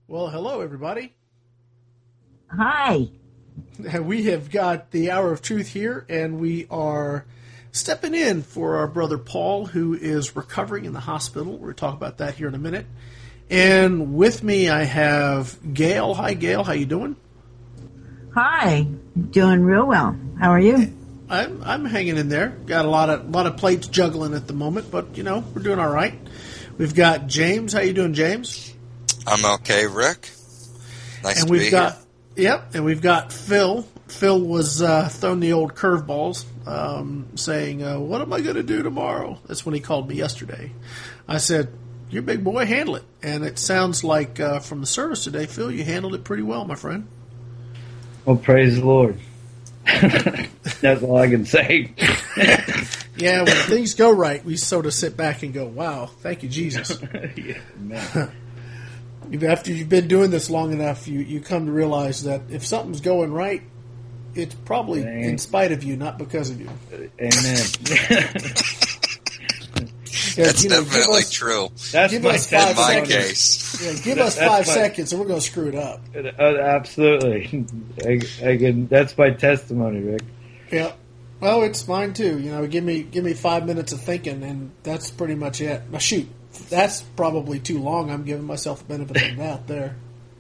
Well, hello, everybody. Hi. We have got the Hour of Truth here, and we are stepping in for our brother Paul, who is recovering in the hospital. We'll talk about that here in a minute. And with me, I have Gail. Hi, Gail. How you doing? Hi. Doing real well. How are you? I'm hanging in there. Got a lot of plates juggling at the moment, but we're doing all right. We've got James. How you doing, James? I'm okay, Rick. Nice and to we've be got, here. Yep, and we've got Phil. Phil was throwing the old curveballs, saying, what am I going to do tomorrow? That's when he called me yesterday. I said, you're a big boy, handle it. And it sounds like from the service today, Phil, you handled it pretty well, my friend. Well, praise the Lord. That's all I can say. Yeah, when things go right, we sort of sit back and go, wow, thank you, Jesus. Yeah, man. After you've been doing this long enough, you come to realize that if something's going right, it's probably in spite of you, not because of you. Amen. That's definitely true. That's give my us 5 in my seconds. case. Yeah, give us 5 seconds, and we're going to screw it up. Absolutely. I can. That's my testimony, Rick. Yeah. Well, it's mine too. Give me 5 minutes of thinking, and that's pretty much it. Now, shoot, that's probably too long. I'm giving myself the benefit of the doubt there.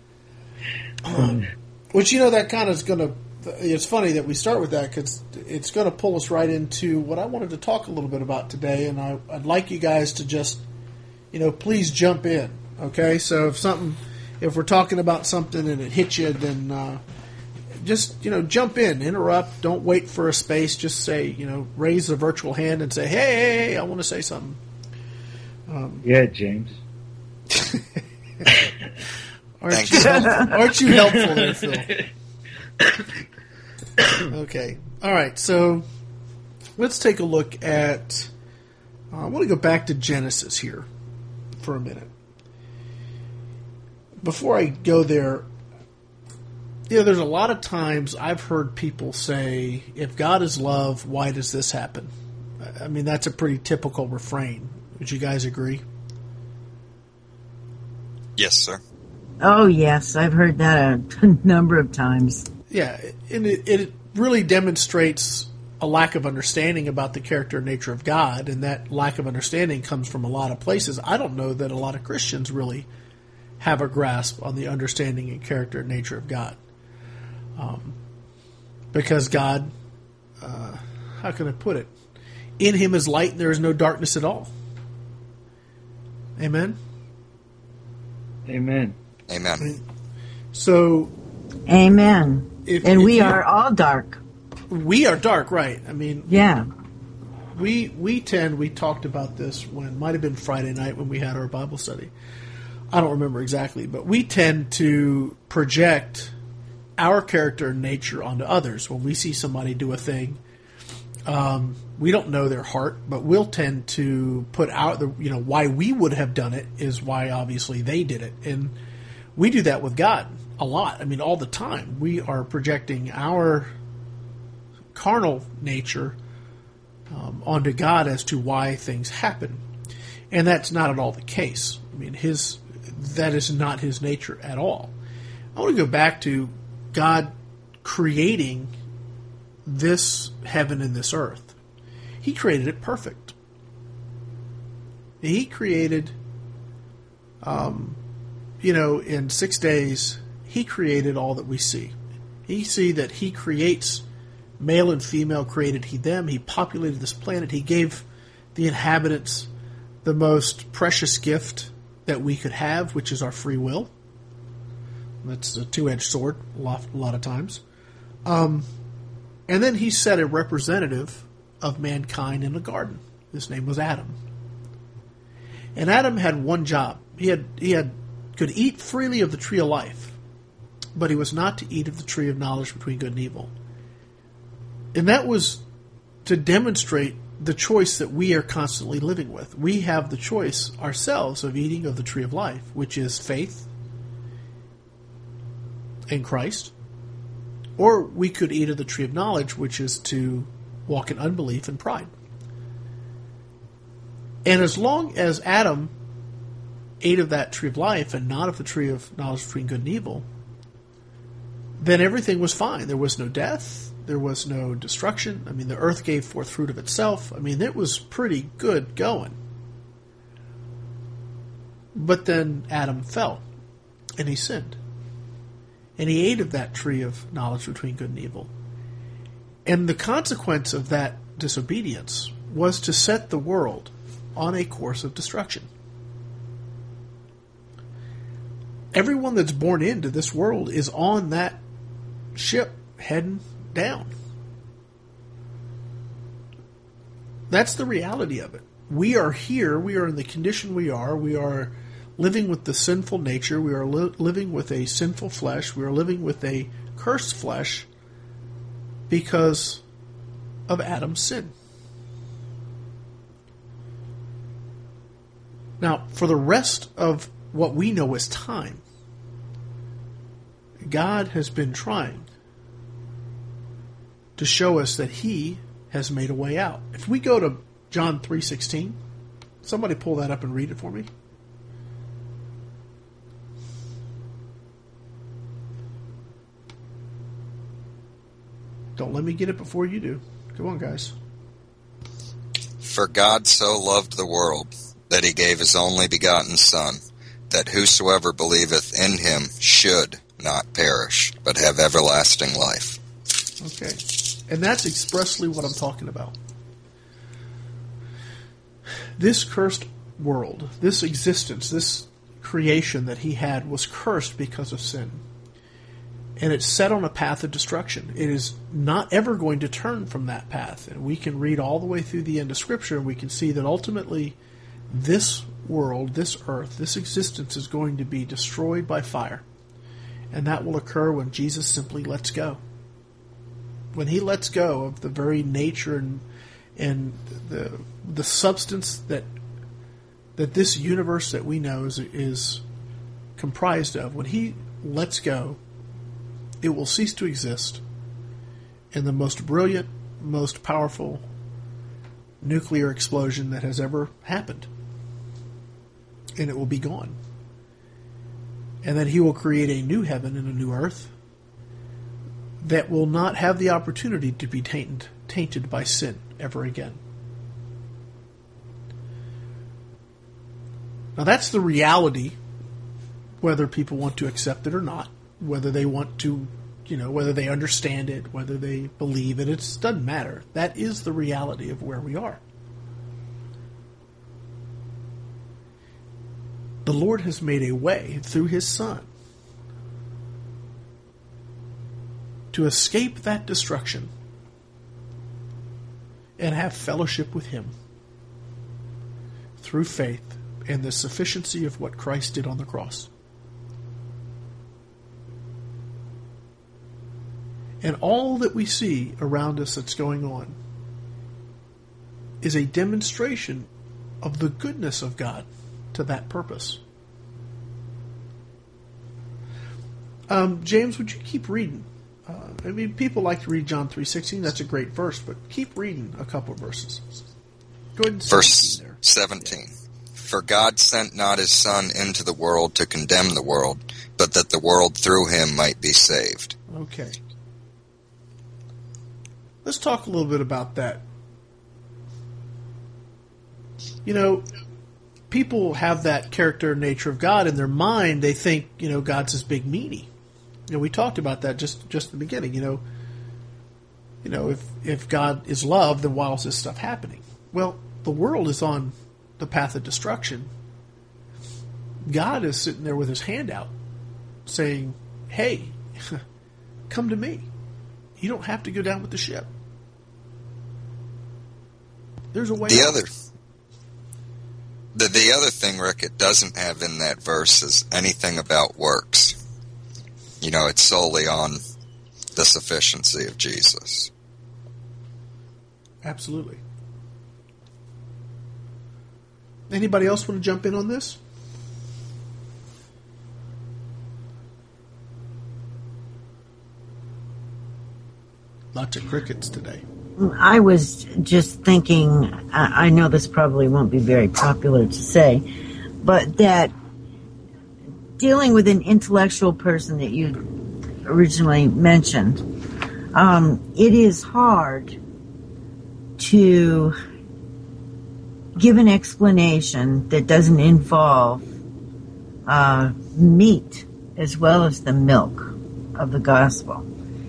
Which that kind of is going to. It's funny that we start with that because it's going to pull us right into what I wanted to talk a little bit about today, and I'd like you guys to just, please jump in. Okay, so if we're talking about something and it hits you, then just jump in, interrupt. Don't wait for a space. Just say, raise a virtual hand and say, hey, I want to say something. Yeah, James. Aren't you helpful there, Phil? Okay. All right. So let's take a look at. I want to go back to Genesis here for a minute. Before I go there, there's a lot of times I've heard people say, "If God is love, why does this happen?" I mean, that's a pretty typical refrain. Would you guys agree? Yes, sir. Oh, yes. I've heard that a number of times. Yeah, and it really demonstrates a lack of understanding about the character and nature of God, and that lack of understanding comes from a lot of places. I don't know that a lot of Christians really have a grasp on the understanding and character and nature of God. Because God, how can I put it? In Him is light, and there is no darkness at all. Amen? Amen. Amen. So... Amen. We are all dark. We are dark, right. I mean... Yeah. We talked about this when it might have been Friday night when we had our Bible study. I don't remember exactly, but we tend to project our character and nature onto others. When we see somebody do a thing, we don't know their heart, but we'll tend to put out why we would have done it is why obviously they did it. And we do that with God a lot. I mean, all the time. We are projecting our carnal nature onto God as to why things happen. And that's not at all the case. I mean, that is not His nature at all. I want to go back to God creating this heaven and this earth. He created it perfect. He created, in 6 days, He created all that we see. You see that He creates male and female, created He them. He populated this planet. He gave the inhabitants the most precious gift that we could have, which is our free will. That's a two-edged sword a lot of times. And then He set a representative of mankind in a garden. His name was Adam. And Adam had one job. He could eat freely of the tree of life, but he was not to eat of the tree of knowledge between good and evil. And that was to demonstrate the choice that we are constantly living with. We have the choice ourselves of eating of the tree of life, which is faith in Christ, or we could eat of the tree of knowledge, which is to walk in unbelief and pride. And as long as Adam ate of that tree of life and not of the tree of knowledge between good and evil, then everything was fine. There was no death. There was no destruction. I mean, the earth gave forth fruit of itself. I mean, it was pretty good going. But then Adam fell, and he sinned. And he ate of that tree of knowledge between good and evil. And the consequence of that disobedience was to set the world on a course of destruction. Everyone that's born into this world is on that ship heading down. That's the reality of it. We are here. We are in the condition we are. We are living with the sinful nature. We are living with a sinful flesh. We are living with a cursed flesh because of Adam's sin. Now, for the rest of what we know as time, God has been trying to show us that He has made a way out. If we go to John 3:16, somebody pull that up and read it for me. Don't let me get it before you do. Come on, guys. For God so loved the world that He gave His only begotten Son, that whosoever believeth in Him should not perish, but have everlasting life. Okay. And that's expressly what I'm talking about. This cursed world, this existence, this creation that He had was cursed because of sin. And it's set on a path of destruction. It is not ever going to turn from that path. And we can read all the way through the end of Scripture, and we can see that ultimately this world, this earth, this existence is going to be destroyed by fire. And that will occur when Jesus simply lets go. When He lets go of the very nature and the substance that this universe that we know is comprised of, when He lets go, it will cease to exist, and the most brilliant, most powerful nuclear explosion that has ever happened, and it will be gone. And then He will create a new heaven and a new earth that will not have the opportunity to be tainted by sin ever again. Now that's the reality, whether people want to accept it or not. Whether they want to, whether they understand it, whether they believe it, it doesn't matter. That is the reality of where we are. The Lord has made a way through His Son to escape that destruction and have fellowship with Him through faith and the sufficiency of what Christ did on the cross. And all that we see around us that's going on is a demonstration of the goodness of God to that purpose. James, would you keep reading? People like to read John 3:16. That's a great verse, but keep reading a couple of verses. Go ahead and Verse there. 17. Yeah. For God sent not His Son into the world to condemn the world, but that the world through Him might be saved. Okay. Let's talk a little bit about that. People have that character and nature of God in their mind. They think, God's this big meanie. We talked about that just in the beginning. If God is love, then why is this stuff happening? Well, the world is on the path of destruction. God is sitting there with His hand out, saying, "Hey, come to me. You don't have to go down with the ship. There's a way out." The other thing, Rick, it doesn't have in that verse is anything about works. It's solely on the sufficiency of Jesus. Absolutely. Anybody else want to jump in on this? Lots of crickets today. I was just thinking, I know this probably won't be very popular to say, but that dealing with an intellectual person that you originally mentioned, it is hard to give an explanation that doesn't involve meat as well as the milk of the gospel.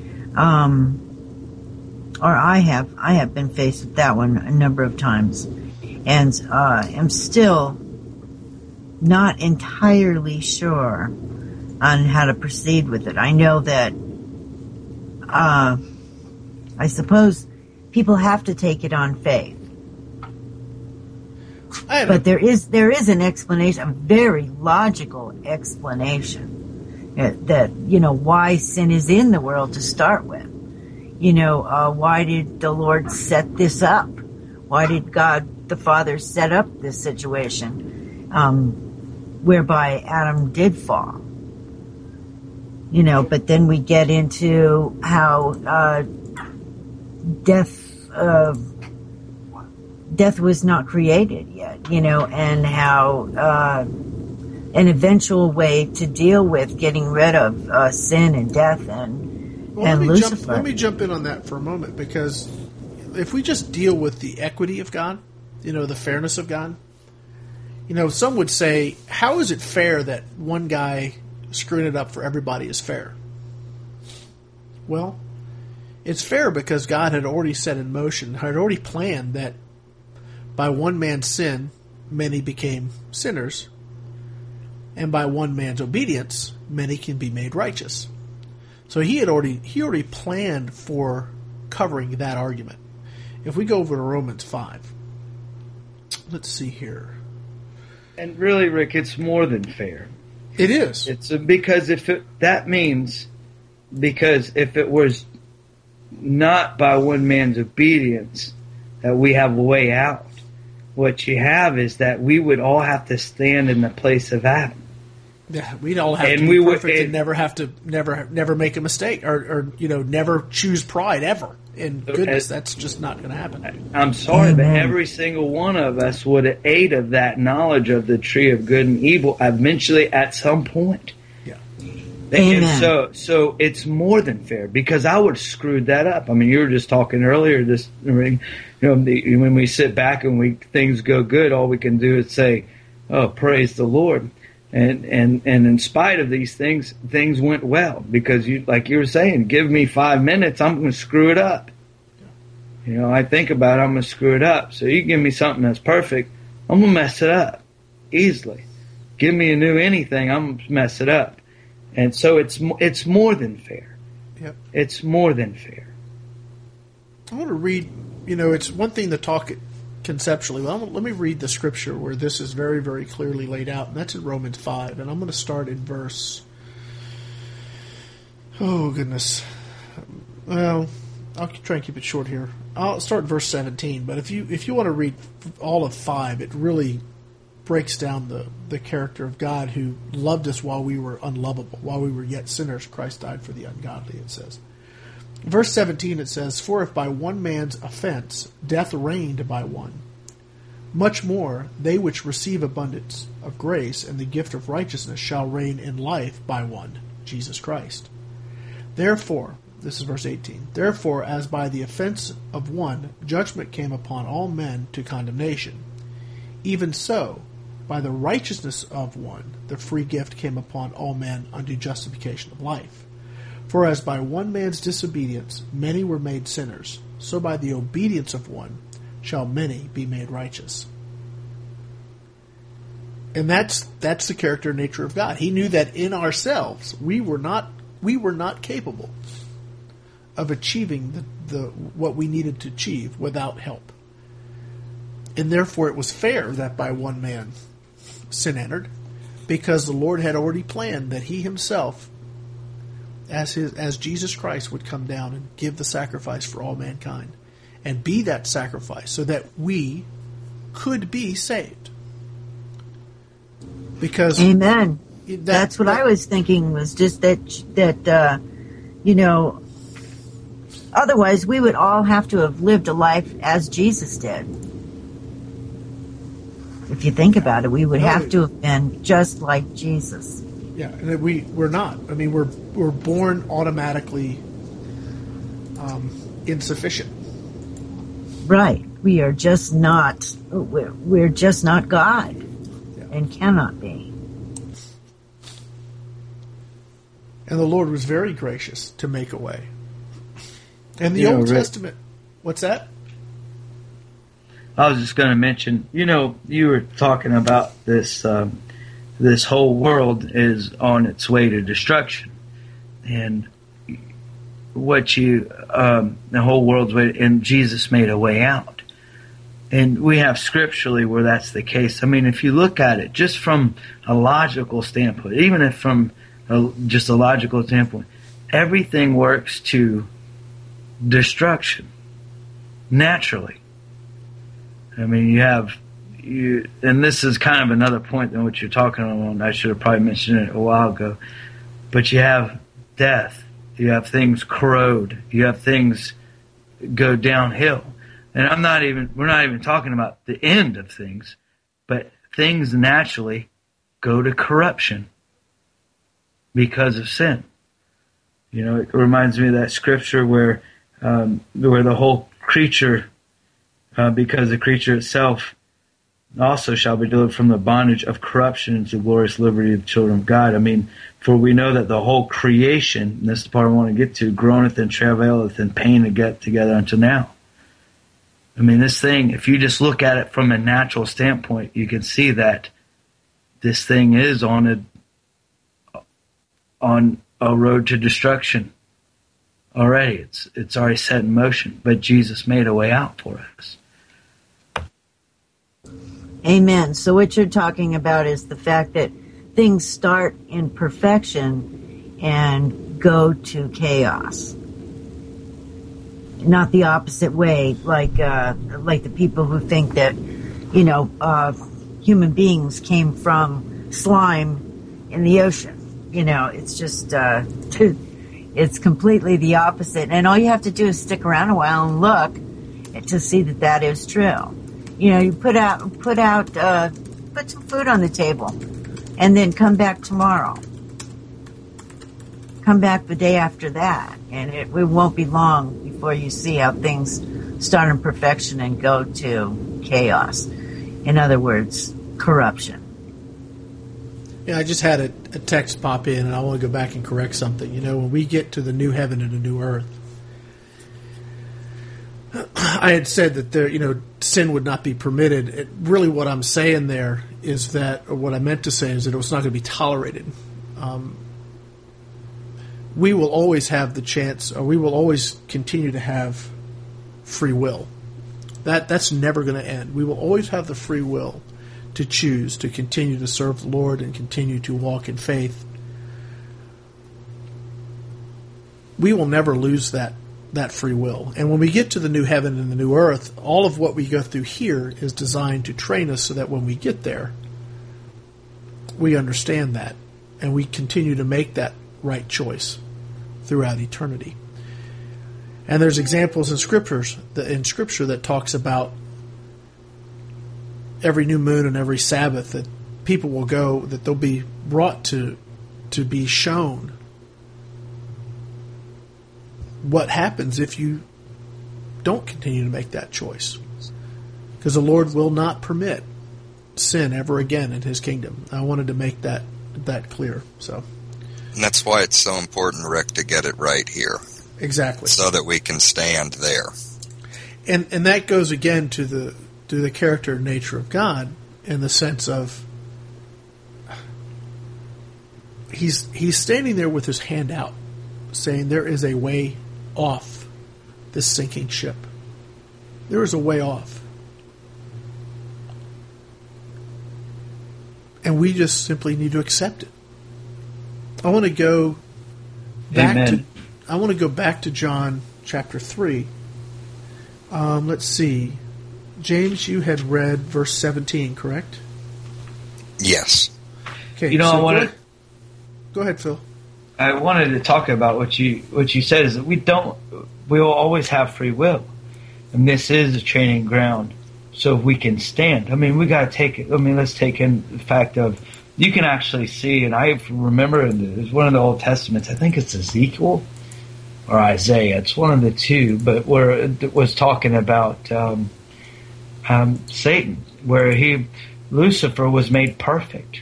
Or I have been faced with that one a number of times, and am still not entirely sure on how to proceed with it. I know that I suppose people have to take it on faith. But there is an explanation, a very logical explanation that, why sin is in the world to start with. Why did the Lord set this up? Why did God the Father set up this situation whereby Adam did fall? But then we get into how death was not created yet, and how an eventual way to deal with getting rid of sin and death and Lucifer. Let me jump in on that for a moment, because if we just deal with the equity of God, the fairness of God, some would say, how is it fair that one guy screwing it up for everybody is fair? Well, it's fair because God had already set in motion, had already planned that by one man's sin, many became sinners, and by one man's obedience, many can be made righteous. So he already planned for covering that argument. If we go over to Romans 5, let's see here. And really, Rick, it's more than fair. It is. It's because if it was not by one man's obedience that we have a way out, what you have is that we would all have to stand in the place of Adam. Yeah, we'd all have to be perfect and never have to never make a mistake or never choose pride ever. And goodness, that's just not going to happen. I'm sorry, but every single one of us would have ate of that knowledge of the tree of good and evil eventually at some point. Yeah. And so it's more than fair, because I would have screwed that up. I mean, you were just talking earlier, when we sit back and things go good, all we can do is say, "Oh, praise the Lord." And in spite of these things went well, because like you were saying, give me 5 minutes, I'm going to screw it up. I think about it, I'm going to screw it up. So you give me something that's perfect, I'm going to mess it up easily. Give me a new anything, I'm going to mess it up. And so it's more than fair. Yep. It's more than fair. I want to read, it's one thing to talk conceptually. Well, let me read the scripture where this is very, very clearly laid out, and that's in Romans 5. And I'm going to start in verse... Oh, goodness. Well, I'll try and keep it short here. I'll start in verse 17, but if you want to read all of 5, it really breaks down the character of God, who loved us while we were unlovable. While we were yet sinners, Christ died for the ungodly, it says. Verse 17, it says, "For if by one man's offense death reigned by one, much more they which receive abundance of grace and the gift of righteousness shall reign in life by one, Jesus Christ. Therefore," this is verse 18, "therefore as by the offense of one judgment came upon all men to condemnation, even so by the righteousness of one the free gift came upon all men unto justification of life. For as by one man's disobedience many were made sinners, so by the obedience of one shall many be made righteous." And that's the character and nature of God. He knew that in ourselves we were not capable of achieving the what we needed to achieve without help. And therefore it was fair that by one man sin entered, because the Lord had already planned that He Himself, as Jesus Christ, would come down and give the sacrifice for all mankind and be that sacrifice so that we could be saved. Because Amen. That's what I was thinking, was just that otherwise we would all have to have lived a life as Jesus did. If you think about it, we would have to have been just like Jesus. Yeah, and we're not. I mean, we're born automatically insufficient. Right. We are just not. We're just not God, and cannot be. And the Lord was very gracious to make a way. And the Old Testament, what's that? I was just going to mention, you were talking about this. This whole world is on its way to destruction, and the whole world's way, and Jesus made a way out. And we have scripturally where that's the case. I mean, if you look at it just from a logical standpoint, even if from just a logical standpoint, everything works to destruction naturally. I mean, and this is kind of another point than what you're talking about. I should have probably mentioned it a while ago. But you have death. You have things corrode. You have things go downhill. And we're not even talking about the end of things, but things naturally go to corruption because of sin. It reminds me of that scripture where the whole creature, because the creature itself also shall be delivered from the bondage of corruption into glorious liberty of the children of God. I mean, for we know that the whole creation, and this is the part I want to get to, groaneth and travaileth in pain to get together unto now. I mean, this thing, if you just look at it from a natural standpoint, you can see that this thing is on a road to destruction already. It's already set in motion, but Jesus made a way out for us. Amen. So what you're talking about is the fact that things start in perfection and go to chaos. Not the opposite way, like the people who think that, human beings came from slime in the ocean. It's just, it's completely the opposite. And all you have to do is stick around a while and look to see that is true. You put some food on the table, and then come back tomorrow. Come back the day after that, and it won't be long before you see how things start in perfection and go to chaos. In other words, corruption. Yeah, I just had a text pop in, and I want to go back and correct something. When we get to the new heaven and the new earth, I had said that sin would not be permitted. Really, what I'm saying there is that, or what I meant to say is that it was not going to be tolerated. We will always have the chance, or we will always continue to have free will. That's never going to end. We will always have the free will to choose to continue to serve the Lord and continue to walk in faith. We will never lose that free will. And when we get to the new heaven and the new earth, all of what we go through here is designed to train us so that when we get there, we understand that and we continue to make that right choice throughout eternity. And there's examples in Scripture that talks about every new moon and every Sabbath that people will go, that they'll be brought to be shown what happens if you don't continue to make that choice. Because the Lord will not permit sin ever again in His kingdom. I wanted to make that clear. So, and that's why it's so important, Rick, to get it right here. Exactly. So that we can stand there. And that goes again to the character and nature of God, in the sense of He's standing there with His hand out, saying there is a way off this sinking ship. There is a way off. And we just simply need to accept it. I want to go back to John chapter 3. Let's see. James, you had read verse 17, correct? Yes. Okay. Go ahead, Phil. I wanted to talk about what you said, is that we will always have free will, and this is a training ground. So if we can stand, we got to take it. Let's take in the fact of you can actually see, and I remember it's one of the Old Testaments, I think it's Ezekiel or Isaiah, it's one of the two, but where it was talking about Satan, where Lucifer was made perfect.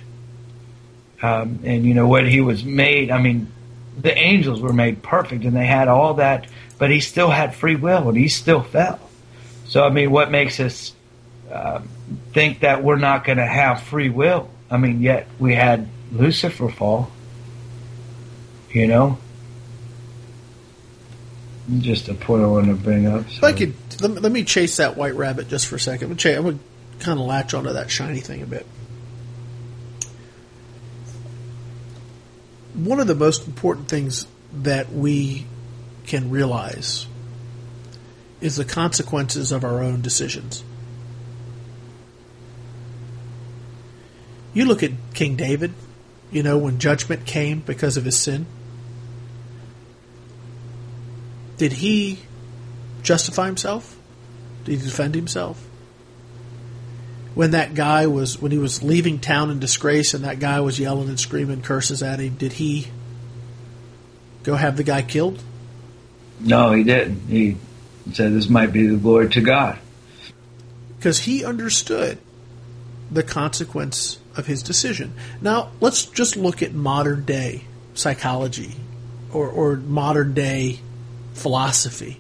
And what he was made, the angels were made perfect and they had all that, but he still had free will and he still fell. So, what makes us think that we're not going to have free will? Yet we had Lucifer fall, Just a point I wanted to bring up. So. Let me chase that white rabbit just for a second. I'm going to kind of latch onto that shiny thing a bit. One of the most important things that we can realize is the consequences of our own decisions. You look at King David, when judgment came because of his sin. Did he justify himself? Did he defend himself? When he was leaving town in disgrace and that guy was yelling and screaming curses at him, did he go have the guy killed? No, he didn't. He said this might be the glory to God. Because he understood the consequence of his decision. Now, let's just look at modern day psychology or modern day philosophy.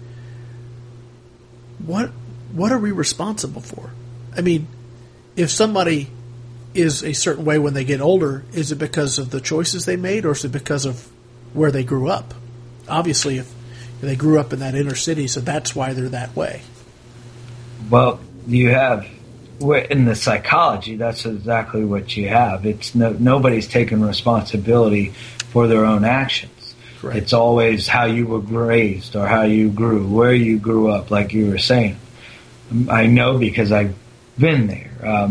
What are we responsible for? If somebody is a certain way when they get older, is it because of the choices they made or is it because of where they grew up? Obviously, if they grew up in that inner city, so that's why they're that way. Well, you have, in the psychology, that's exactly what you have. It's nobody's taking responsibility for their own actions. Correct. It's always how you were raised or how you grew, where you grew up, like you were saying. I know because I've been there.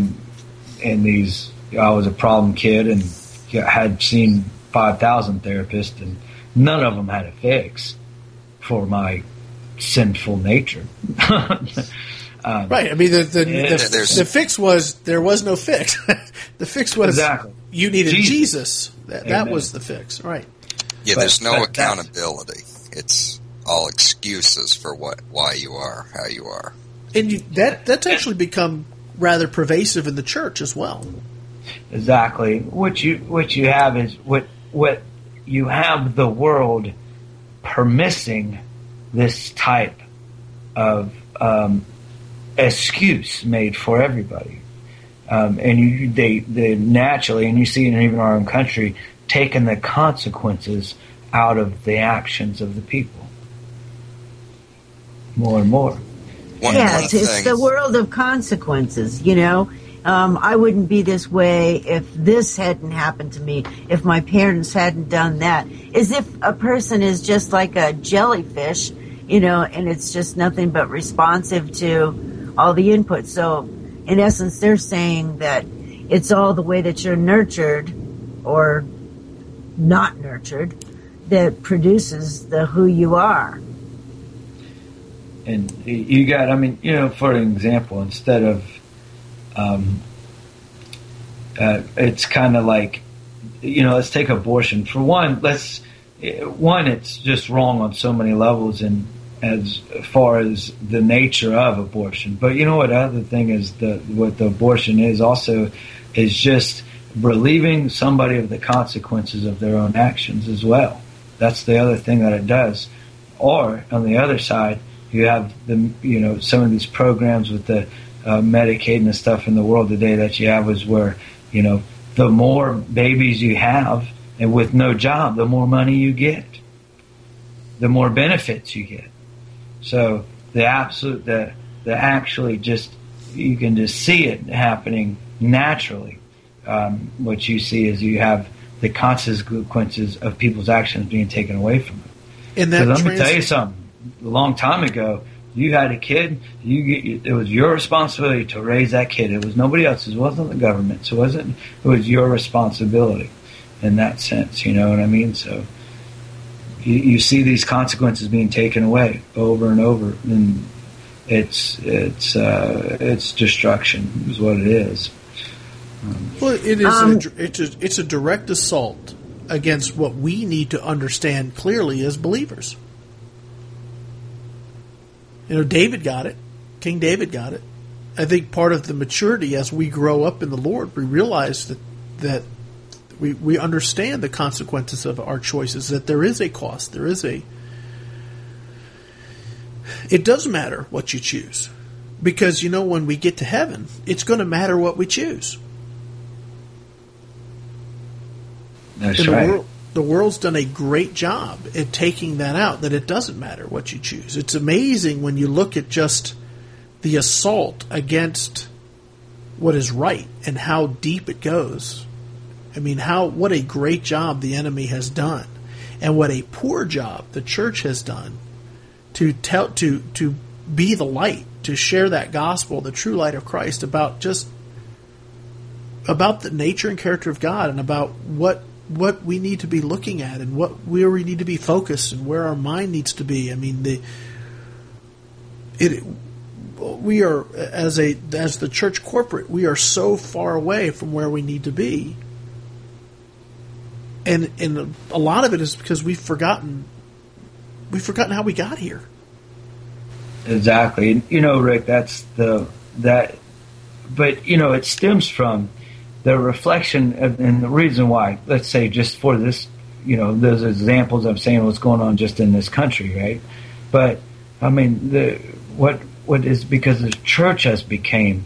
I was a problem kid and had seen 5,000 therapists, and none of them had a fix for my sinful nature. Right. The fix was there was no fix. The fix was exactly. You needed Jesus. That was the fix. Right. Yeah, there's no accountability. It's all excuses for why you are how you are. And that's actually become rather pervasive in the church as well. Exactly. What you have is what you have the world permissing this type of excuse made for everybody, and they naturally, and you see it in even our own country, taking the consequences out of the actions of the people more and more. It's the world of consequences, I wouldn't be this way if this hadn't happened to me, if my parents hadn't done that. As if a person is just like a jellyfish, and it's just nothing but responsive to all the input. So, in essence, they're saying that it's all the way that you're nurtured or not nurtured that produces the who you are. And you got, for an example, instead of, it's kind of like, let's take abortion. For one, it's just wrong on so many levels and as far as the nature of abortion. But what other thing is what the abortion is also is just relieving somebody of the consequences of their own actions as well. That's the other thing that it does. Or on the other side, you have some of these programs with the Medicaid and the stuff in the world today that you have is where, the more babies you have and with no job, the more money you get, the more benefits you get. So actually just, you can just see it happening naturally. What you see is you have the consequences of people's actions being taken away from them. And let me tell you something. A long time ago, you had a kid. It was your responsibility to raise that kid. It was nobody else's. It wasn't the government's. It was your responsibility in that sense. You know what I mean? So you see these consequences being taken away over and over, and it's destruction is what it is. Well, it is. It's a direct assault against what we need to understand clearly as believers. David got it. King David got it. I think part of the maturity as we grow up in the Lord, we realize that we understand the consequences of our choices, that there is a cost. It does matter what you choose. Because, when we get to heaven, it's going to matter what we choose. That's right. The world's done a great job at taking that out, that it doesn't matter what you choose. It's amazing when you look at just the assault against what is right and how deep it goes. I mean, what a great job the enemy has done, and what a poor job the church has done to be the light, to share that gospel, the true light of Christ, about the nature and character of God, and about what we need to be looking at, and where we need to be focused, and where our mind needs to be. I mean, we are as the church corporate, we are so far away from where we need to be, and a lot of it is because we've forgotten how we got here. Exactly. Rick, but it stems from the reflection and the reason why, let's say just for this, those examples I'm saying what's going on just in this country, right? But, I mean, what is because the church has become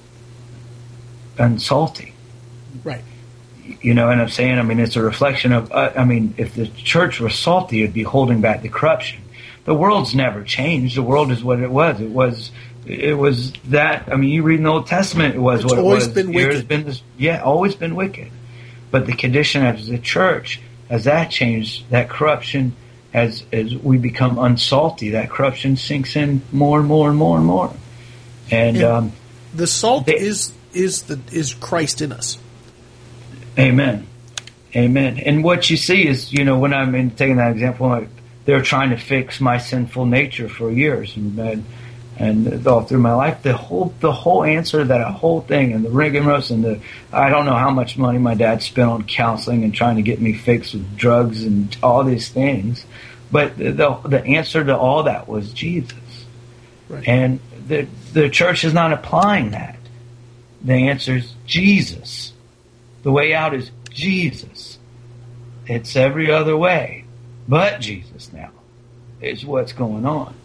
unsalty. Right. You know what I'm saying? I mean, it's a reflection of, if the church was salty, it'd be holding back the corruption. The world's never changed. The world is what it was. It was that. I mean, you read in the Old Testament, it was what it was. It's always been wicked. Always been wicked. But the condition of the church, as that changed, that corruption, as we become unsalty, that corruption sinks in more and more and more and more. And the salt is Christ in us. Amen. And what you see is, when I'm taking that example, they're trying to fix my sinful nature for years, and all through my life, the whole answer to that whole thing, and the rigmarole, and I don't know how much money my dad spent on counseling and trying to get me fixed with drugs and all these things, but the answer to all that was Jesus. Right. And the church is not applying that. The answer is Jesus. The way out is Jesus. It's every other way but Jesus now is what's going on.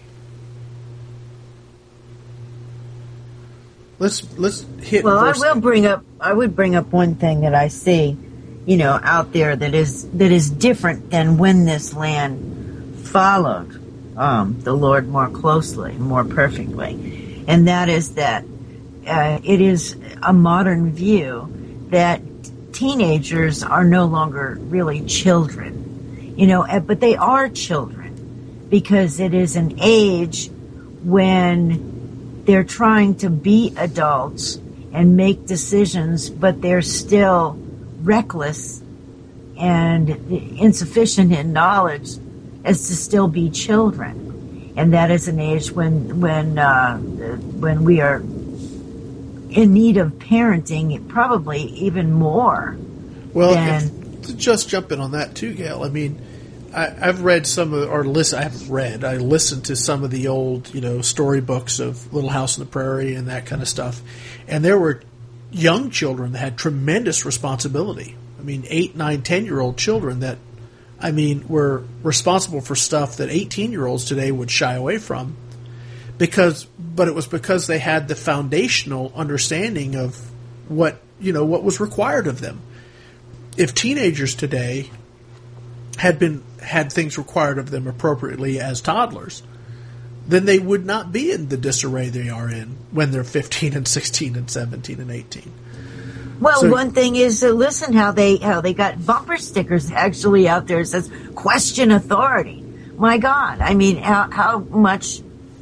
Let's hit. Well, I would bring up one thing that I see, out there that is different than when this land followed the Lord more closely, more perfectly, and that is that it is a modern view that teenagers are no longer really children. But they are children because it is an age when they're trying to be adults and make decisions, but they're still reckless and insufficient in knowledge as to still be children. And that is an age when we are in need of parenting, probably even more. Well, just jumping on that too, Gail. I mean, I've read I listened to some of the old, storybooks of Little House on the Prairie and that kind of stuff. And there were young children that had tremendous responsibility. I mean, 8, 9, 10-year-old children that, were responsible for stuff that 18-year-olds today would shy away from. But it was because they had the foundational understanding of what was required of them. If teenagers today had things required of them appropriately as toddlers, then they would not be in the disarray they are in when they're 15 and 16 and 17 and 18. Well, one thing is, listen how they got bumper stickers actually out there that says "Question authority." My God, how much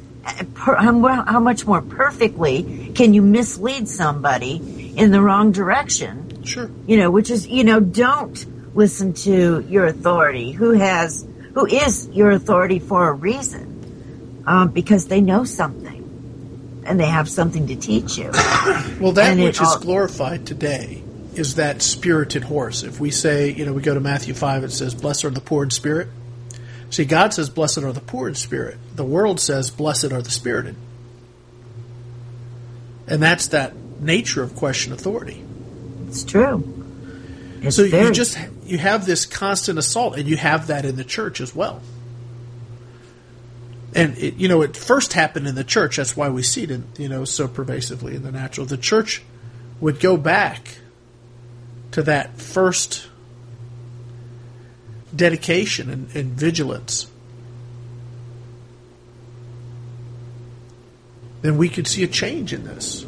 more perfectly can you mislead somebody in the wrong direction? Sure. Which is, don't listen to your authority, who is your authority for a reason, because they know something. and they have something to teach you. Well, that which is glorified today is that spirited horse. If we say, we go to Matthew 5, it says, blessed are the poor in spirit. See, God says, blessed are the poor in spirit. The world says, blessed are the spirited. And that's that nature of question authority. It's true. So you have this constant assault, and you have that in the church as well. And it first happened in the church. That's why we see it, so pervasively in the natural. The church would go back to that first dedication and vigilance. Then we could see a change in this.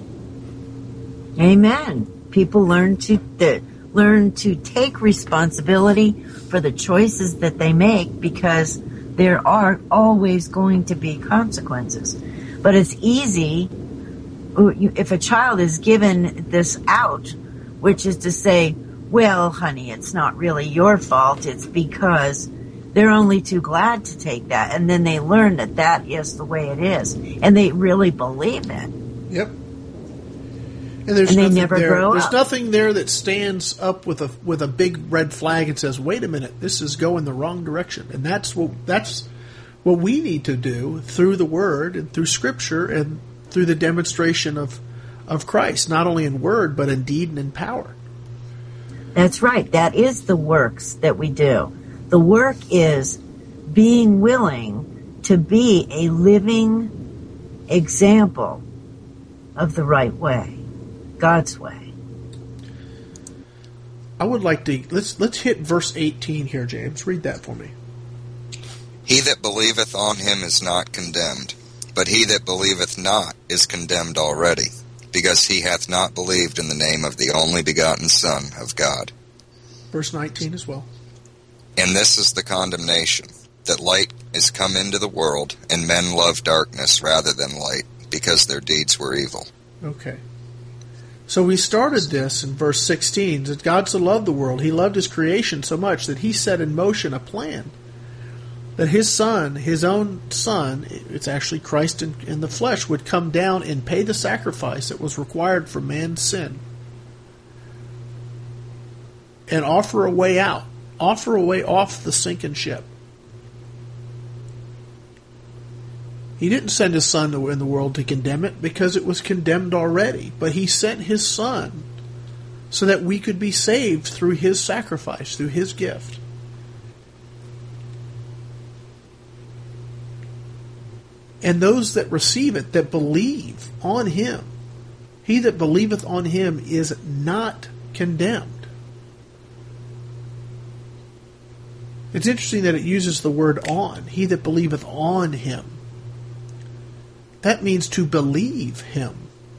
Amen. People learn to take responsibility for the choices that they make, because there are always going to be consequences. But it's easy if a child is given this out, which is to say, well, honey, it's not really your fault. It's because they're only too glad to take that. And then they learn that is the way it is. And they really believe it. Yep. And they never grow up. There's nothing there that stands up with a big red flag and says, "Wait a minute, this is going the wrong direction." And that's what we need to do through the Word and through Scripture and through the demonstration of Christ, not only in word but in deed and in power. That's right. That is the works that we do. The work is being willing to be a living example of the right way. God's way. I would like to let's hit verse 18 here, James. Read that for me. He that believeth on him is not condemned, but he that believeth not is condemned already, because he hath not believed in the name of the only begotten Son of God. Verse 19 as well. And this is the condemnation, that light is come into the world, and men love darkness rather than light, because their deeds were evil. Okay. So we started this in verse 16, that God so loved the world, he loved his creation so much that he set in motion a plan that his Son, his own Son, it's actually Christ in the flesh, would come down and pay the sacrifice that was required for man's sin and offer a way out, offer a way off the sinking ship. He didn't send his Son in the world to condemn it, because it was condemned already. But he sent his Son so that we could be saved through his sacrifice, through his gift. And those that receive it, that believe on him, he that believeth on him is not condemned. It's interesting that it uses the word on. He that believeth on him. That means to believe him.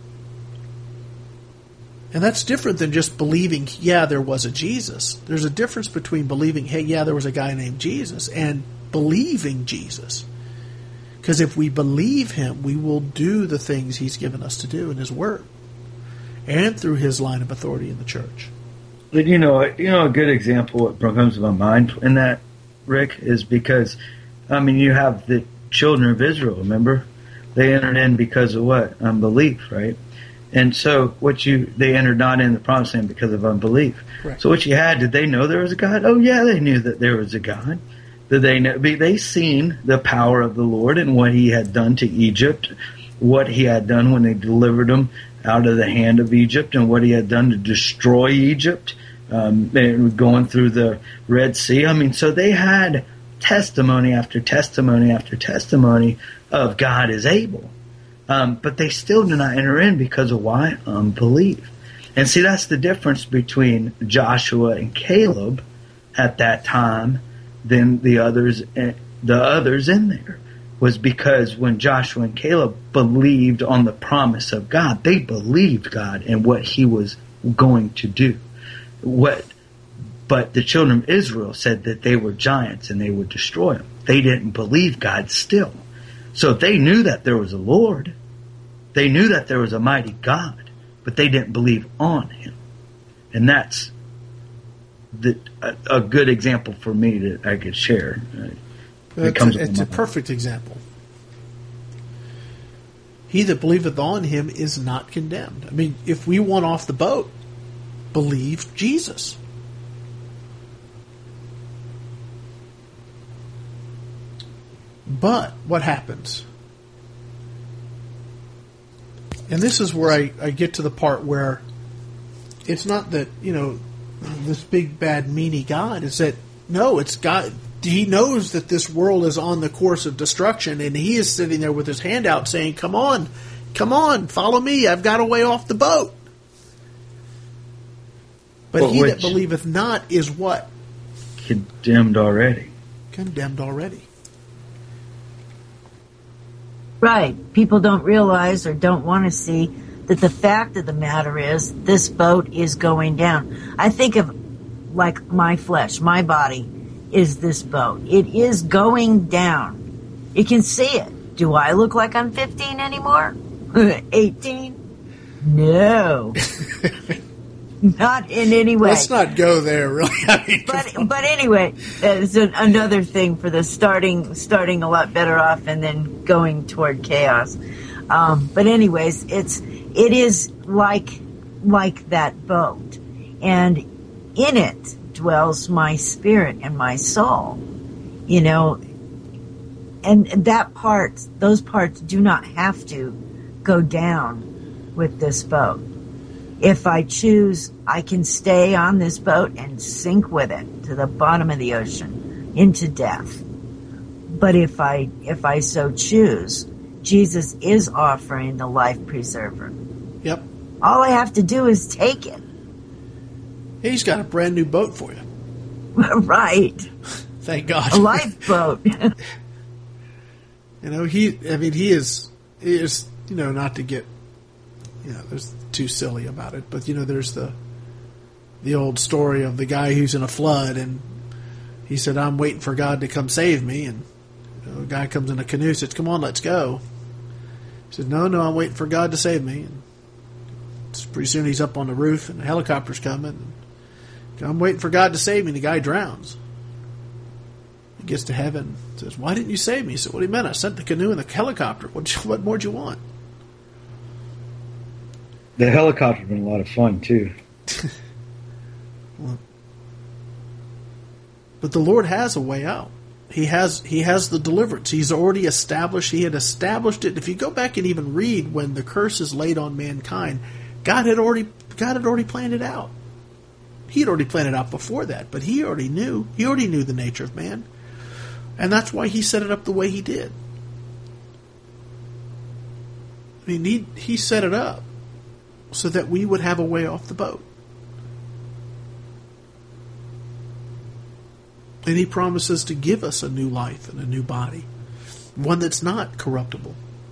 And that's different than just believing, yeah, there was a Jesus. There's a difference between believing, hey, yeah, there was a guy named Jesus, and believing Jesus. Because if we believe him, we will do the things he's given us to do in his word and through his line of authority in the church. But a good example what comes to my mind in that, Rick, is because, you have the children of Israel, remember? They entered in because of what? Unbelief, right? And so they entered not in the promised land because of unbelief. Correct. So what you had, did they know there was a God? Oh yeah, they knew that there was a God. Did they know? They seen the power of the Lord and what he had done to Egypt, what he had done when they delivered them out of the hand of Egypt, and what he had done to destroy Egypt, going through the Red Sea. So they had testimony after testimony after testimony of God is able. But they still do not enter in because of why? Unbelief. And see, that's the difference between Joshua and Caleb at that time than the others in there. Was because when Joshua and Caleb believed on the promise of God, they believed God and what he was going to do. But the children of Israel said that they were giants and they would destroy them. They didn't believe God still. So they knew that there was a Lord. They knew that there was a mighty God, but they didn't believe on him. And that's a good example for me that I could share. It's a perfect example. he that believeth on him is not condemned. I mean, if we want off the boat, believe Jesus. But what happens? And this is where I get to the part where it's not that, this big, bad, meanie God. It's that, no, it's God. He knows that this world is on the course of destruction, and he is sitting there with his hand out saying, come on, follow me. I've got a way off the boat. But he that believeth not is what? Condemned already. Condemned already. Right. People don't realize or don't want to see that the fact of the matter is this boat is going down. I think of like my flesh, my body is this boat. It is going down. You can see it. Do I look like I'm 15 anymore? 18? No. Not in any way. Let's not go there, really. But anyway, it's another thing for the starting a lot better off and then going toward chaos. But anyways, it is like that boat, and in it dwells my spirit and my soul. And those parts do not have to go down with this boat. If I choose, I can stay on this boat and sink with it to the bottom of the ocean, into death. But if I so choose, Jesus is offering the life preserver. Yep. All I have to do is take it. He's got a brand new boat for you. Right. Thank God. A lifeboat. He is, not to get, there's too silly about it, but there's the old story of the guy who's in a flood, and he said, I'm waiting for God to come save me, and a guy comes in a canoe, says, come on, let's go. He said, no, I'm waiting for God to save me. And pretty soon he's up on the roof, and the helicopter's coming. I'm waiting for God to save me, and the guy drowns. He gets to heaven, says, why didn't you save me? He said, what do you mean? I sent the canoe and the helicopter. What more do you want? The helicopter's been a lot of fun, too. But the Lord has a way out. He has the deliverance. He's already established. He had established it. If you go back and even read when the curse is laid on mankind, God had already planned it out. He had already planned it out before that, but he already knew. He already knew the nature of man. And that's why he set it up the way he did. I mean, he set it up so that we would have a way off the boat. And he promises to give us a new life and a new body, one that's not corruptible.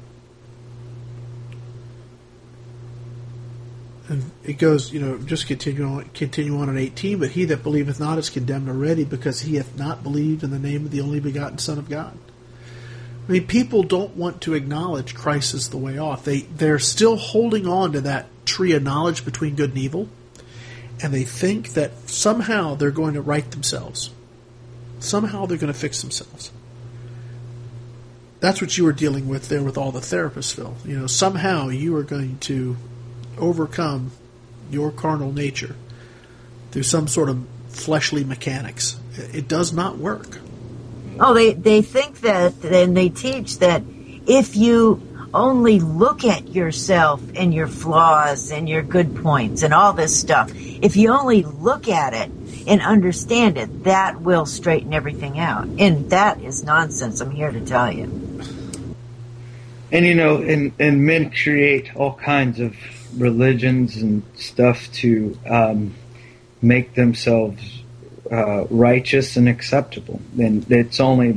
And it goes, just continue on at 18, but he that believeth not is condemned already, because he hath not believed in the name of the only begotten Son of God. I mean, people don't want to acknowledge Christ as the way off. They're still holding on to that tree of knowledge between good and evil, and they think that somehow they're going to right themselves. Somehow they're going to fix themselves. That's what you were dealing with there with all the therapists, Phil. Somehow you are going to overcome your carnal nature through some sort of fleshly mechanics. It does not work. Oh, they think that, and they teach that if you only look at yourself and your flaws and your good points and all this stuff, if you only look at it and understand it, that will straighten everything out. And that is nonsense, I'm here to tell you. And and men create all kinds of religions and stuff to make themselves righteous and acceptable, and it's only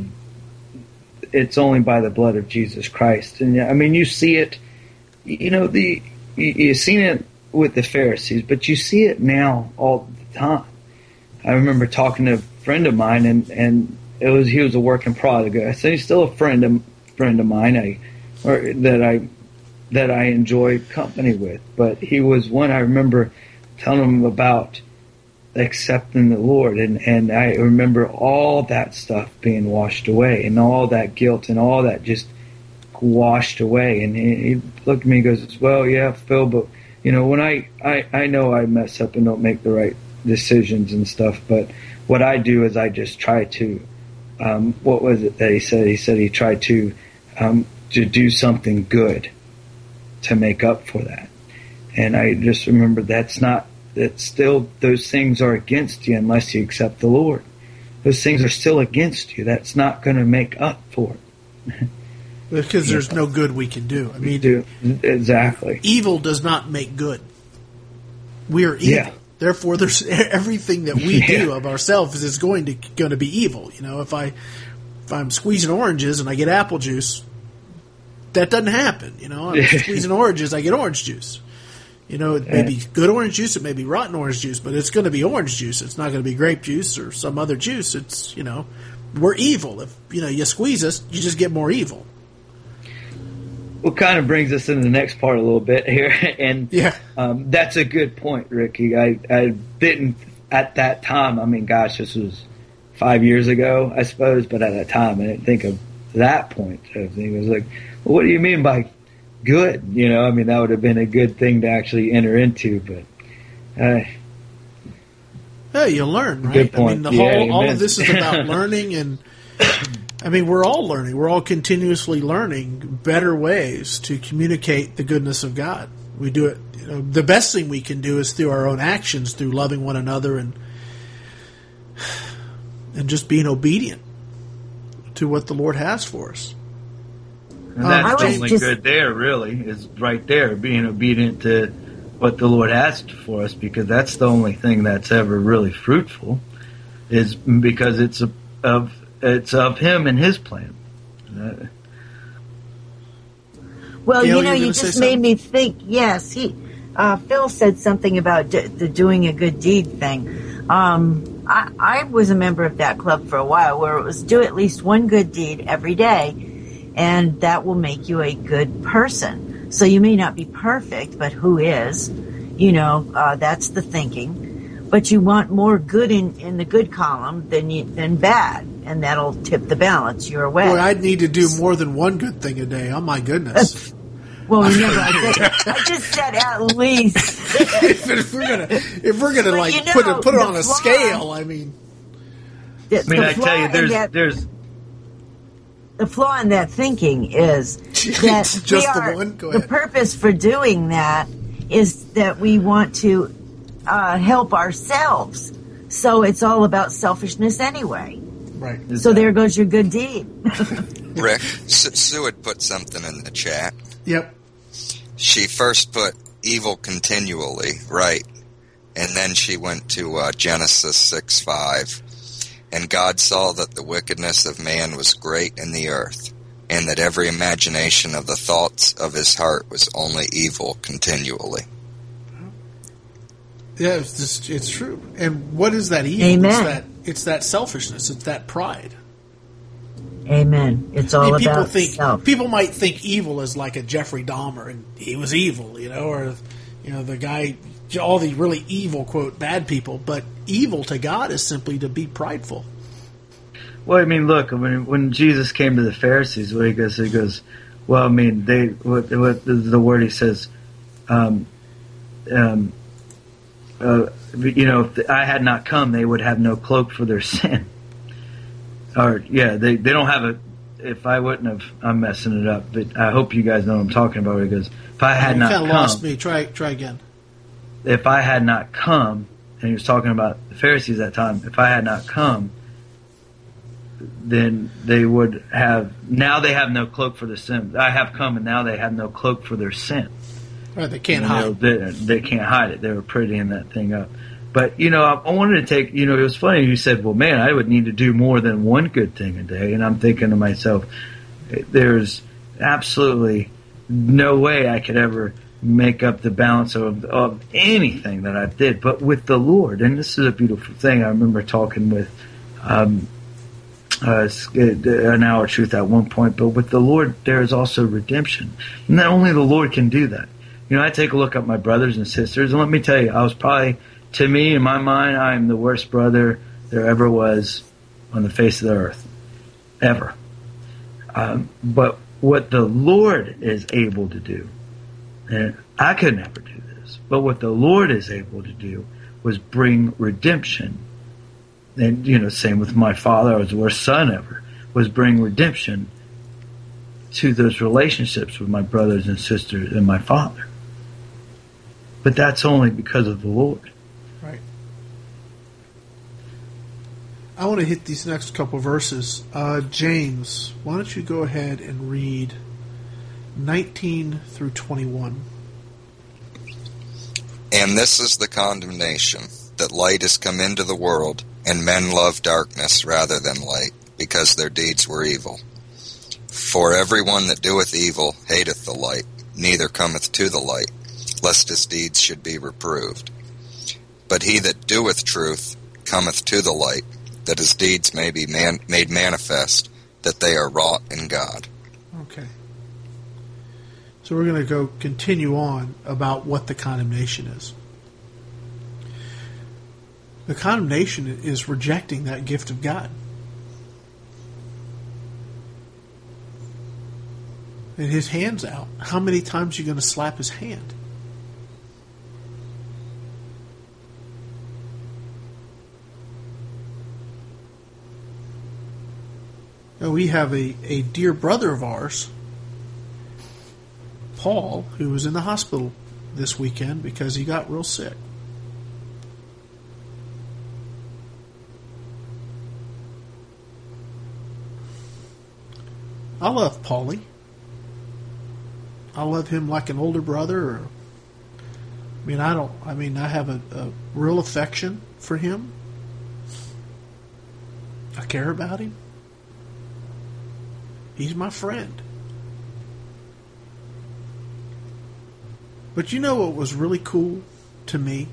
by the blood of Jesus Christ. And I mean, you see it, you've seen it with the Pharisees, but you see it now all the time. I remember talking to a friend of mine, and he was a working prodigal. I said he's still a friend of mine, that I enjoy company with. But he was one I remember telling him about accepting the Lord, and I remember all that stuff being washed away, and all that guilt and all that just washed away. And he looked at me and goes, well, yeah, Phil, but, when I know I mess up and don't make the right decisions and stuff, but what I do is I just try to, what was it that he said? He said he tried to do something good to make up for that. And I just remember that still those things are against you unless you accept the Lord. Those things are still against you. That's not going to make up for it. Because there's no good we can do. I mean, exactly. Evil does not make good. We are evil. Yeah. Therefore, there's everything that we do of ourselves is going to be evil. If I'm squeezing oranges and I get apple juice, that doesn't happen. I'm squeezing oranges, I get orange juice. It may be good orange juice, it may be rotten orange juice, but it's going to be orange juice. It's not going to be grape juice or some other juice. It's, we're evil. If, you squeeze us, you just get more evil. Well, kind of brings us into the next part a little bit here. And that's a good point, Ricky. I didn't, at that time, I mean, gosh, this was 5 years ago, I suppose, but at that time, I didn't think of that point. It was like, well, what do you mean by good? I mean, that would have been a good thing to actually enter into, but you learn, right? Good point. I mean, all of this is about learning, and I mean, we're all learning. We're all continuously learning better ways to communicate the goodness of God. We do it. The best thing we can do is through our own actions, through loving one another and just being obedient to what the Lord has for us. And that's only good there, really, is right there, being obedient to what the Lord asked for us, because that's the only thing that's ever really fruitful, is because it's of Him and His plan. Well, you just made me think. Yes, Phil said something about the doing a good deed thing. I was a member of that club for a while, where it was do at least one good deed every day, and that will make you a good person. So you may not be perfect, but who is? That's the thinking. But you want more good in the good column than bad, and that'll tip the balance your way. Boy, I'd need to do more than one good thing a day. Oh my goodness. Well, remember, I just said at least. if we're gonna like put it on a scale, I mean. I tell you, there's the flaw in that thinking is that the purpose for doing that is that we want to help ourselves. So it's all about selfishness anyway. Right. So there goes your good deed. Rick, Sue had put something in the chat. Yep. She first put evil continually, right? And then she went to Genesis 6:5. And God saw that the wickedness of man was great in the earth, and that every imagination of the thoughts of his heart was only evil continually. Yeah, it's true. And what is that evil? Amen. It's that selfishness. It's that pride. Amen. It's all about self. People might think evil is like a Jeffrey Dahmer, and he was evil, or the guy, all the really evil, quote, bad people. But evil to God is simply to be prideful. Well, I mean, look, when Jesus came to the Pharisees, he goes, well, I mean, what the word he says, if I had not come, they would have no cloak for their sin. Or, they don't have if I wouldn't have, I'm messing it up, but I hope you guys know what I'm talking about. He goes, if I had not come. You kind of lost me. Try again. If I had not come, and he was talking about the Pharisees at that time, if I had not come, then they would have, now they have no cloak for their sin. I have come, and now they have no cloak for their sin. Right, they can't hide. They can't hide it. They were prettying that thing up. But, I wanted to take, it was funny. You said, well, man, I would need to do more than one good thing a day. And I'm thinking to myself, there's absolutely no way I could ever make up the balance of anything that I did. But with the Lord, and this is a beautiful thing. I remember talking with an Hour of Truth at one point. But with the Lord, there is also redemption. And not only the Lord can do that. I take a look at my brothers and sisters, and let me tell you, I was probably... To me, in my mind, I am the worst brother there ever was on the face of the earth. Ever. But what the Lord is able to do, and I could never do this, but what the Lord is able to do was bring redemption. And, same with my father, I was the worst son ever, was bring redemption to those relationships with my brothers and sisters and my father. But that's only because of the Lord. Right. I want to hit these next couple verses. James, why don't you go ahead and read 19 through 21. And this is the condemnation, that light is come into the world, and men love darkness rather than light, because their deeds were evil. For everyone that doeth evil hateth the light, neither cometh to the light, lest his deeds should be reproved. But he that doeth truth cometh to the light, that his deeds may be made manifest, that they are wrought in God. Okay. So we're going to continue on about what the condemnation is. The condemnation is rejecting that gift of God. And his hand's out. How many times are you going to slap his hand? Now we have a dear brother of ours, Paul, who was in the hospital this weekend because he got real sick. I love Paulie. I love him like an older brother. I have a real affection for him. I care about him. He's my friend. But you know what was really cool to me?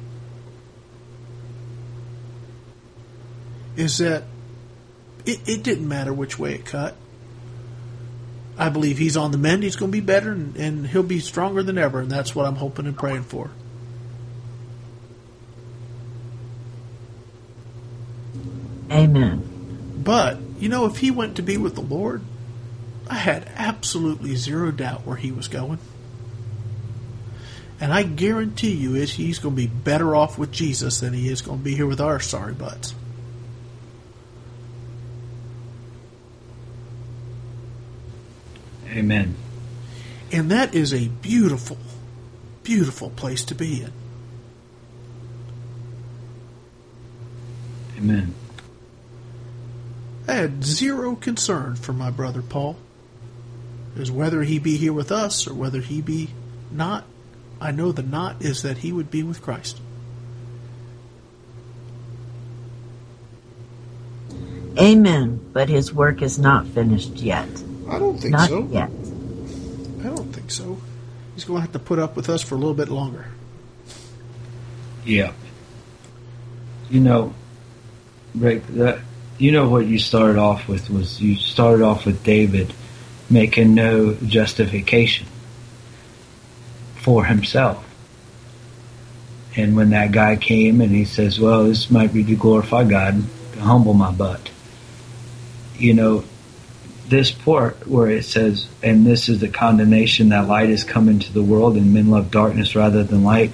Is that it didn't matter which way it cut. I believe he's on the mend. He's going to be better, and he'll be stronger than ever, and that's what I'm hoping and praying for. Amen. But, if he went to be with the Lord, I had absolutely zero doubt where he was going. And I guarantee you he's going to be better off with Jesus than he is going to be here with our sorry butts. Amen. And that is a beautiful, beautiful place to be in. Amen. I had zero concern for my brother Paul. As whether he be here with us or whether he be not, I know the not is that he would be with Christ. Amen. But his work is not finished yet. I don't think not so. Not yet. I don't think so. He's going to have to put up with us for a little bit longer. Yeah. Rick, what you started off with was you started off with David making no justification for himself. And when that guy came and he says, well, this might be to glorify God, to humble my butt. This part where it says, and this is the condemnation that light has come into the world and men love darkness rather than light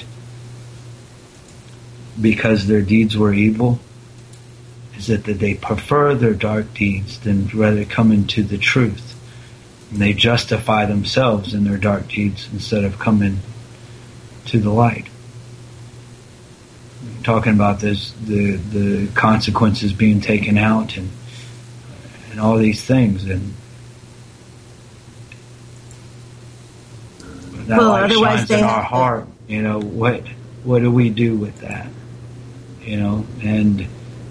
because their deeds were evil, is that they prefer their dark deeds than rather come into the truth. And they justify themselves in their dark deeds instead of coming to the light. We're talking about this, the consequences being taken out and all these things, and that light shines in our heart. What do we do with that? And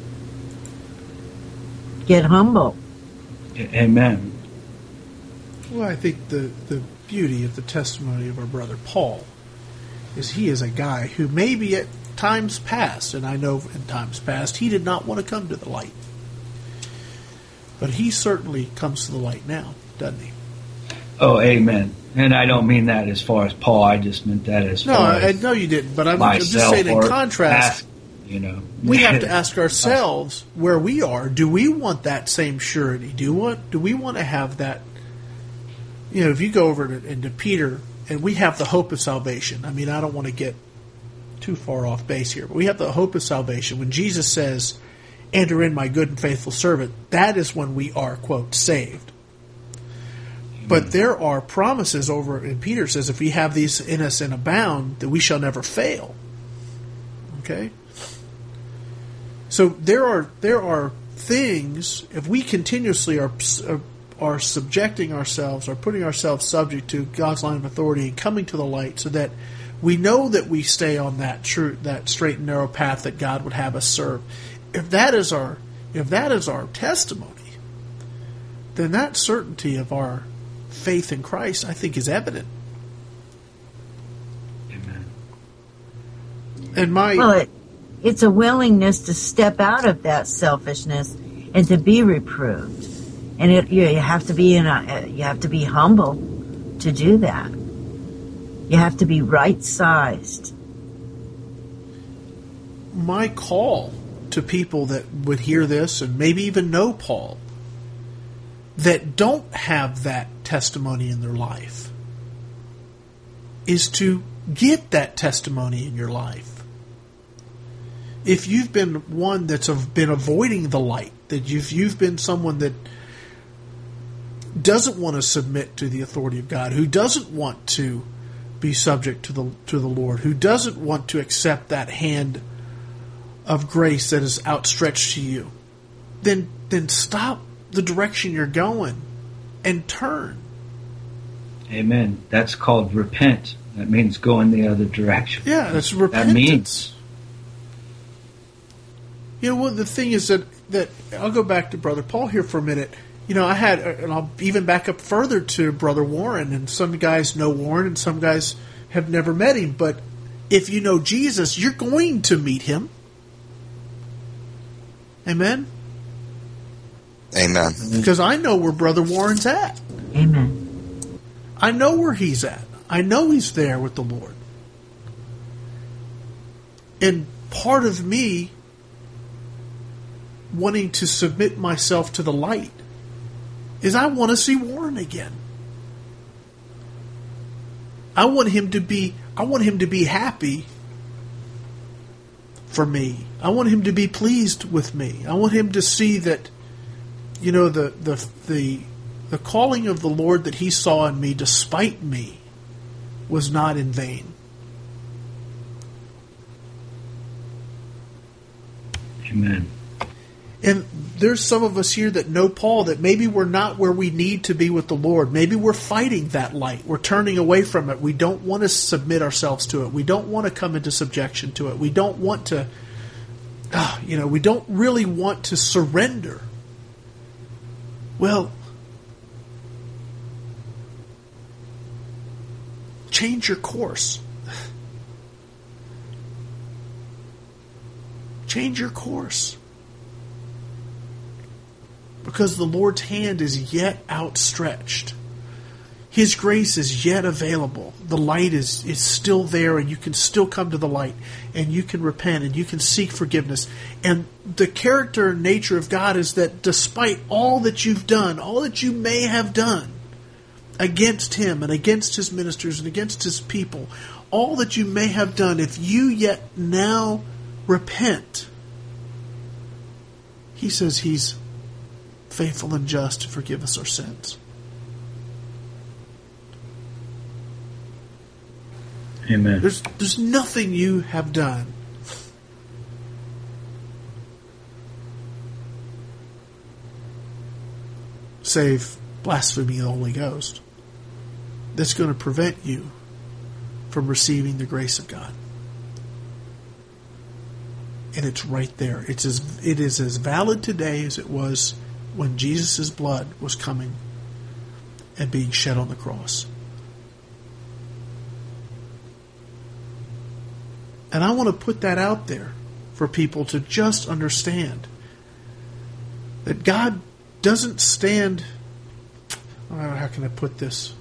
get humble. Amen. Well, I think the beauty of the testimony of our brother Paul is he is a guy who maybe at times past, and I know in times past, he did not want to come to the light. But he certainly comes to the light now, doesn't he? Oh, amen. And I don't mean that as far as Paul. I just meant that as far as... No, I know you didn't. But I'm just saying in contrast, we have to ask ourselves where we are. Do we want that same surety? Do we want to have that if you go over into Peter, and we have the hope of salvation. I mean, I don't want to get too far off base here, but we have the hope of salvation. When Jesus says, "Enter in, my good and faithful servant," that is when we are, quote, saved. But there are promises over, and Peter says, if we have these in us and abound, that we shall never fail. Okay? So there are things, if we continuously are subjecting ourselves, or putting ourselves subject to God's line of authority and coming to the light, so that we know that we stay on that straight and narrow path that God would have us serve. If that is our testimony, then that certainty of our faith in Christ, I think, is evident. Amen. And it's a willingness to step out of that selfishness and to be reproved, and you have to be humble to do that. You have to be right-sized. My call to people that would hear this and maybe even know Paul, that don't have that testimony in their life, is to get that testimony in your life. If you've been one that's been avoiding the light, that you've been someone that doesn't want to submit to the authority of God, who doesn't want to be subject to the Lord, who doesn't want to accept that hand of grace that is outstretched to you, then stop the direction you're going and turn. Amen. That's called repent. That means go in the other direction. Yeah, that's repentance. That means. The thing is that I'll go back to Brother Paul here for a minute. And I'll even back up further to Brother Warren, and some guys know Warren and some guys have never met him, but if you know Jesus, you're going to meet him. Amen? Amen. Because I know where Brother Warren's at. Amen. I know where he's at. I know he's there with the Lord. And part of me wanting to submit myself to the light is I want to see Warren again. I want him to be happy for me. I want him to be pleased with me. I want him to see that, the calling of the Lord that he saw in me despite me was not in vain. Amen. And there's some of us here that know Paul, that maybe we're not where we need to be with the Lord. Maybe we're fighting that light. We're turning away from it. We don't want to submit ourselves to it. We don't want to come into subjection to it. We don't want to, we don't really want to surrender. Well, change your course. Change your course. Because the Lord's hand is yet outstretched. His grace is yet available. The light is still there, and you can still come to the light, and you can repent, and you can seek forgiveness. And the character and nature of God is that despite all that you've done, all that you may have done against Him and against His ministers and against His people, all that you may have done, if you yet now repent, He says He's faithful and just to forgive us our sins. Amen. There's nothing you have done save blaspheming the Holy Ghost that's going to prevent you from receiving the grace of God. And it's right there. It is as valid today as it was when Jesus' blood was coming and being shed on the cross. And I want to put that out there for people to just understand that God doesn't stand... how can I put this?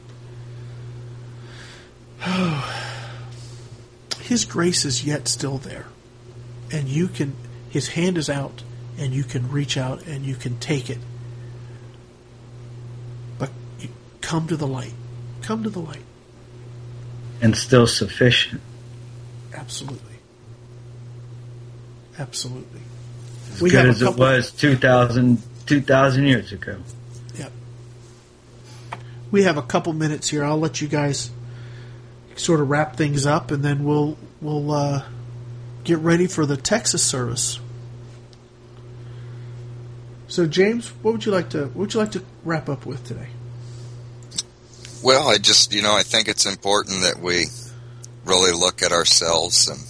His grace is yet still there. And His hand is out, and you can reach out and you can take it. But come to the light. Come to the light. And still sufficient. Absolutely. Absolutely. As good as it was 2,000 years ago. Yep. We have a couple minutes here. I'll let you guys sort of wrap things up, and then we'll get ready for the Texas service. So, James, what would you like to wrap up with today? Well, I just, I think it's important that we really look at ourselves and,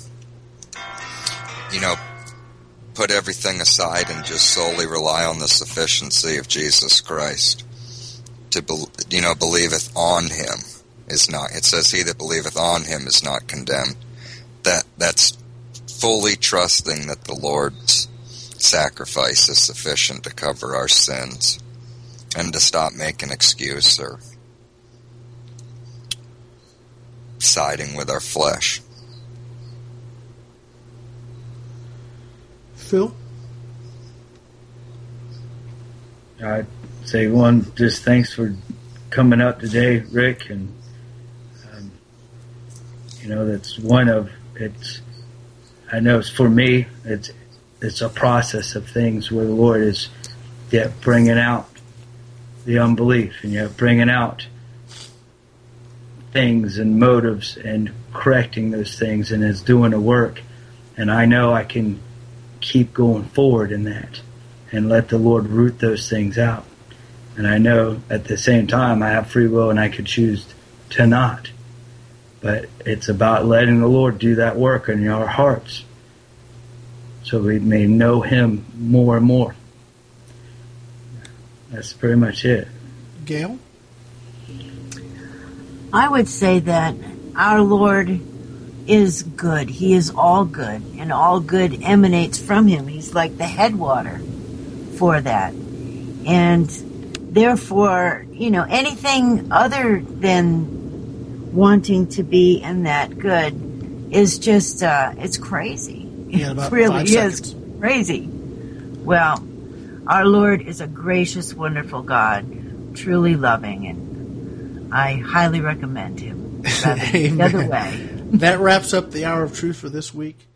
put everything aside and just solely rely on the sufficiency of Jesus Christ. To, believeth on him is not, it says he that believeth on him is not condemned. That's fully trusting that the Lord's sacrifice is sufficient to cover our sins and to stop making excuse or siding with our flesh. Phil? I'd say just thanks for coming up today, Rick, and that's I know it's for me, it's a process of things where the Lord is yet bringing out the unbelief and yet bringing out things and motives and correcting those things and is doing a work. And I know I can keep going forward in that and let the Lord root those things out. And I know at the same time I have free will and I could choose to not. But it's about letting the Lord do that work in our hearts so we may know him more and more. That's pretty much it. Gail? I would say that our Lord is good. He is all good, and all good emanates from him. He's like the headwater for that. And therefore, anything other than wanting to be in that good is just, it's crazy. Yeah, about it really 5 seconds. is crazy. Well, our Lord is a gracious, wonderful God, truly loving, and I highly recommend him rather than the other way. That wraps up the Hour of Truth for this week.